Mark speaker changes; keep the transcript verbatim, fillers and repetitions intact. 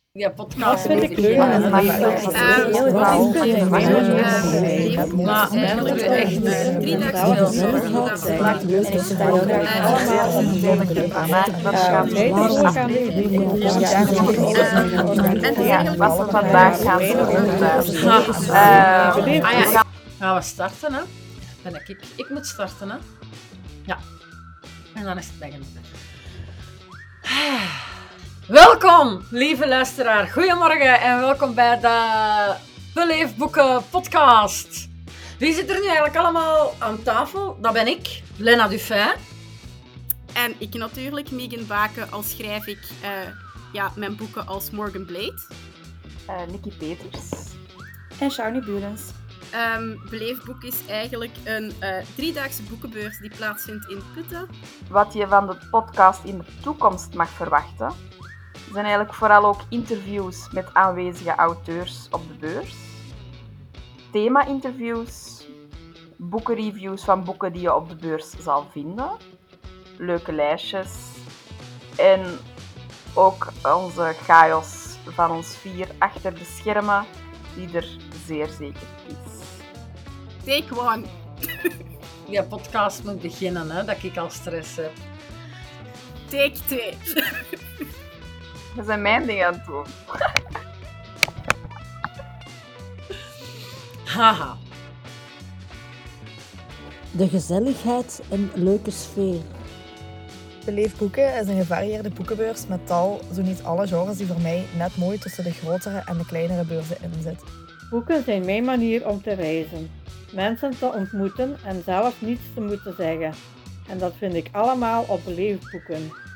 Speaker 1: Ja, podcast
Speaker 2: vind ik leuk.
Speaker 1: Ja,
Speaker 2: Dat
Speaker 1: maar
Speaker 2: is heel
Speaker 1: maar eigenlijk echt drie dagen
Speaker 3: Ja, wat we vandaag gaan doen.
Speaker 1: Gaan we starten, hè? Ben ik, ik, ik moet starten, hè? Ja. En dan is het beginnen. Welkom, lieve luisteraar. Goedemorgen en welkom bij de Beleefboeken podcast. Wie zit er nu eigenlijk allemaal aan tafel? Dat ben ik, Lena Dufay.
Speaker 4: En ik natuurlijk, Megan Baken, al schrijf ik uh, ja, mijn boeken als Morgan Blade.
Speaker 3: Uh, Nikki Peters.
Speaker 5: En Shawnee Bulens.
Speaker 4: Um, Beleefboek is eigenlijk een uh, driedaagse boekenbeurs die plaatsvindt in Putten.
Speaker 3: Wat je van de podcast in de toekomst mag verwachten, zijn eigenlijk vooral ook interviews met aanwezige auteurs op de beurs. Thema-interviews, boekenreviews van boeken die je op de beurs zal vinden, leuke lijstjes en ook onze chaos van ons vier achter de schermen, die er zeer zeker is.
Speaker 4: Take one.
Speaker 1: Ja, podcast moet beginnen, hè, dat ik al stress heb.
Speaker 4: Take twee.
Speaker 3: We zijn mijn ding aan het doen.
Speaker 1: Haha.
Speaker 2: De gezelligheid en leuke sfeer.
Speaker 5: Beleefboeken is een gevarieerde boekenbeurs met tal, zo niet alle genres die voor mij net mooi tussen de grotere en de kleinere beurzen inzitten.
Speaker 6: Boeken zijn mijn manier om te reizen, mensen te ontmoeten en zelf niets te moeten zeggen. En dat vind ik allemaal op Beleefboeken.